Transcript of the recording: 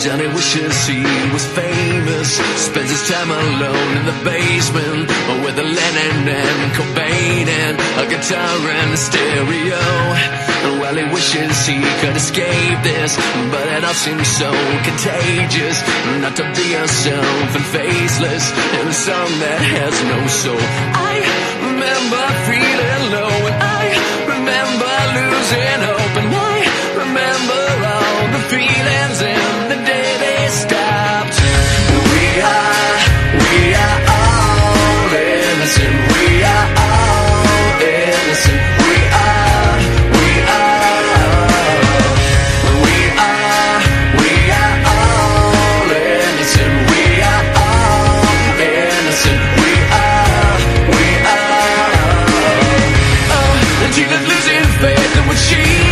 Johnny wishes he was famous, spends his time alone in the basement with a Lennon and Cobain and a guitar and a stereo. And while he wishes he could escape this, but it all seems so contagious, not to be yourself and faceless in a song that has no soul. I remember feeling low, and I remember losing hope, and I remember all the feelings in the day they stopped. We are all innocent. We are all innocent. We are all innocent. We are all innocent. We are. Oh, Jesus losing faith in what she